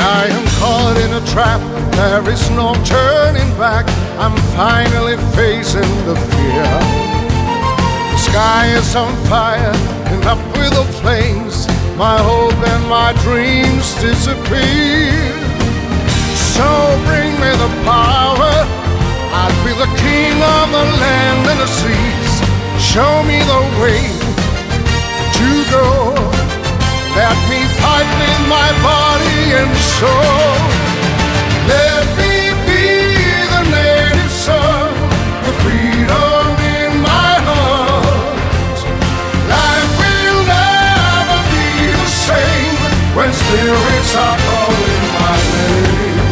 I am caught in a trap, there is no turning back. I'm finally facing the fear. The sky is on fire and up with the flames. My hope and my dreams disappear. So bring me the power, I'll be the king of the land and the seas. Show me the way to go. Let me fight with my body and soul. Let me be the native son, the freedom in my heart. Life will never be the same when spirits are calling my name.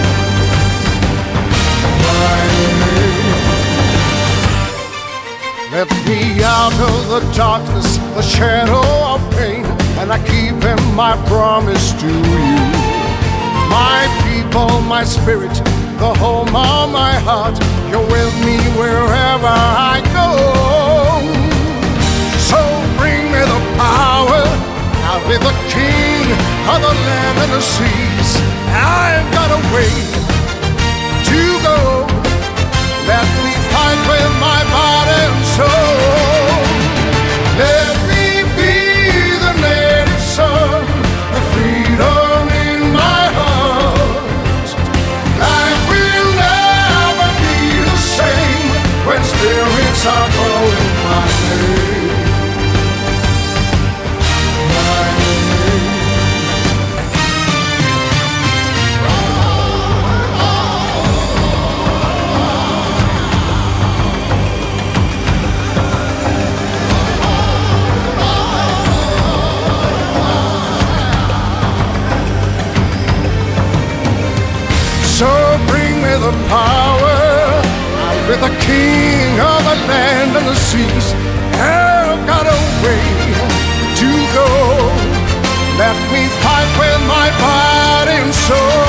My name. Let me out of the darkness, the shadow of pain, and I keep in my promise to you. My people, my spirit, the home of my heart, you're with me wherever I go. So bring me the power, I'll be the king of the land and the seas. I've got a way to go. Let me fight with my body and soul. Let me be the native son, the freedom in my heart. Life will never be the same when spirits are calling my name. My name. So bring me the power, I'll be the king of the land and the seas. I've got a way to go. Let me fight with my body and soul.